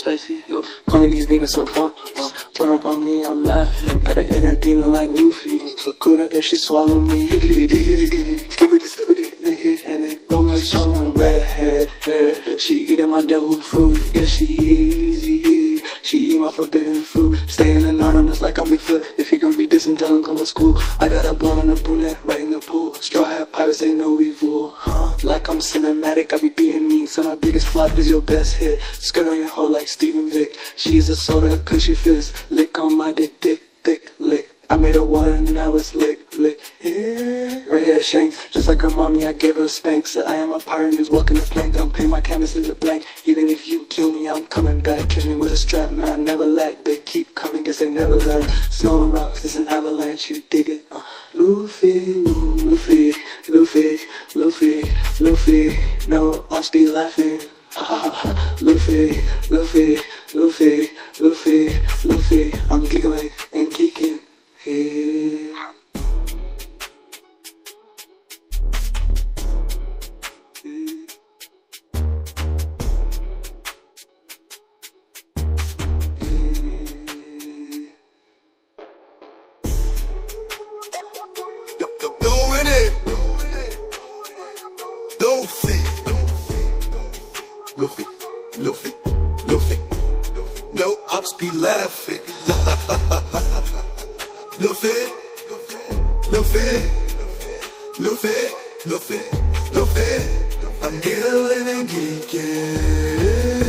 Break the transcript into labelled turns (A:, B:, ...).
A: spicy. Yo, calling these niggas so fun. Turn up on me, I'm laughing. Got an inner demon like Luffy. So cool that if she swallow me. Give me this and it go like some redhead. She eating my devil food. Yeah, she easy. She eat my forbidden fruit. Staying anonymous like I'm Bigfoot. If you gon' be dissing, tell him come to school. I got a blonde and a brunette right in the pool. Straw hat pirates ain't no evil. Like I'm cinematic, I be beating me. So my biggest flop is your best hit. Skirt on your hoe like Steven Vick. She's a soda cause she feels lick on my dick, thick lick. I made her water and now it's lick. Yeah. Right here, shank. Just like her mommy, I gave her a spank. Said I am a pirate who's walking the plank. Don't paint my canvas as a blank. Even if you kill me, I'm coming back. Catch me with a strap, man, I never lack. They keep coming, guess they never learn. Snow and rocks, it's an avalanche, you dig it. Luffy. No, I'll be laughing. Luffy. I'm giggling and geeking. Yeah.
B: Doing it. Luffy. No, ops be laughing. Luffy. I'm giggling and geeking.